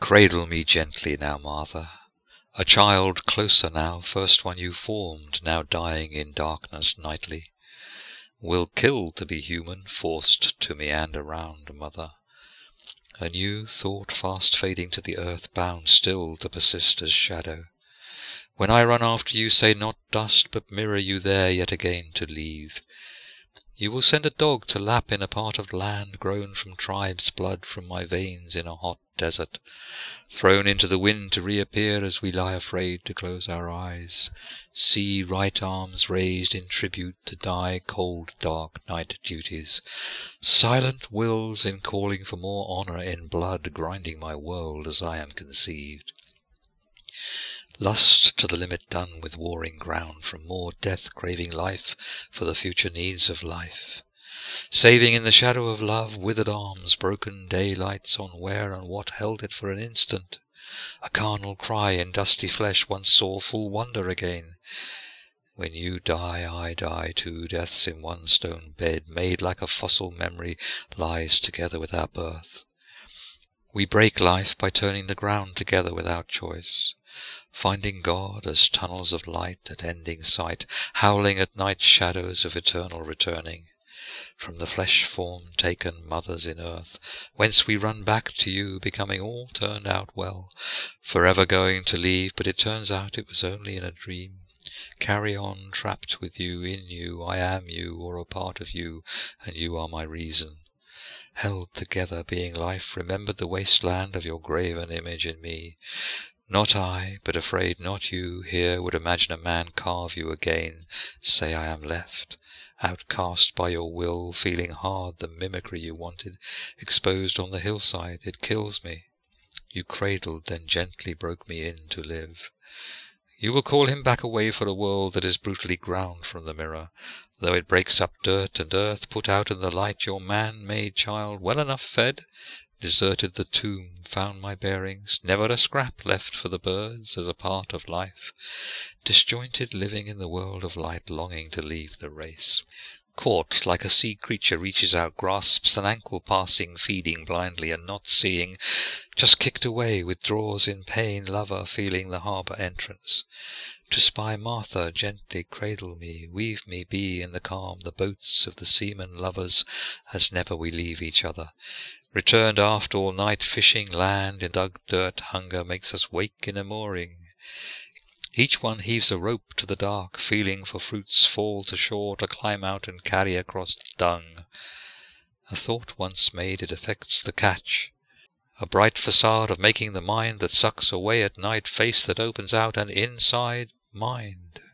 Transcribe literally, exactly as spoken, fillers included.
Cradle me gently now, Martha, a child closer now, first one you formed, now dying in darkness nightly. Will kill to be human, forced to meander round, mother. A new thought fast fading to the earth, bound still to persist as shadow. When I run after you, say not dust, but mirror you there yet again to leave. You will send a dog to lap in a part of land grown from tribes' blood from my veins in a hot desert, thrown into the wind to reappear as we lie afraid to close our eyes, see right arms raised in tribute to die cold dark night duties, silent wills in calling for more honour in blood grinding my world as I am conceived. Lust to the limit done with warring ground, from more death craving life for the future needs of life. Saving in the shadow of love, withered arms, broken daylights on where and what held it for an instant. A carnal cry in dusty flesh once saw full wonder again. When you die, I die too, deaths in one stone bed, made like a fossil memory, lies together with our birth. We break life by turning the ground together without choice, finding God as tunnels of light at ending sight, howling at night shadows of eternal returning. From the flesh form taken mothers in earth, whence we run back to you, becoming all turned out well, forever going to leave, but it turns out it was only in a dream. Carry on, trapped with you, in you, I am you, or a part of you, and you are my reason. Held together, being life, remembered the wasteland of your graven image in me. Not I, but afraid not you, here would imagine a man carve you again, say I am left, outcast by your will, feeling hard the mimicry you wanted, exposed on the hillside, it kills me. You cradled, then gently broke me in to live. You will call him back away for a world that is brutally ground from the mirror, though it breaks up dirt and earth, put out in the light your man-made child, well enough fed, deserted the tomb, found my bearings, never a scrap left for the birds as a part of life, disjointed, living in the world of light, longing to leave the race. Caught like a sea creature reaches out, grasps an ankle passing, feeding blindly and not seeing, just kicked away, withdraws in pain, lover feeling the harbour entrance. To spy Martha, gently cradle me, weave me be in the calm, the boats of the seamen lovers, as never we leave each other. Returned aft all night, fishing, land, in dug dirt, hunger makes us wake in a mooring. Each one heaves a rope to the dark, feeling for fruits fall to shore, to climb out and carry across dung. A thought once made, it affects the catch. A bright facade of making the mind that sucks away at night, face that opens out, and inside mind.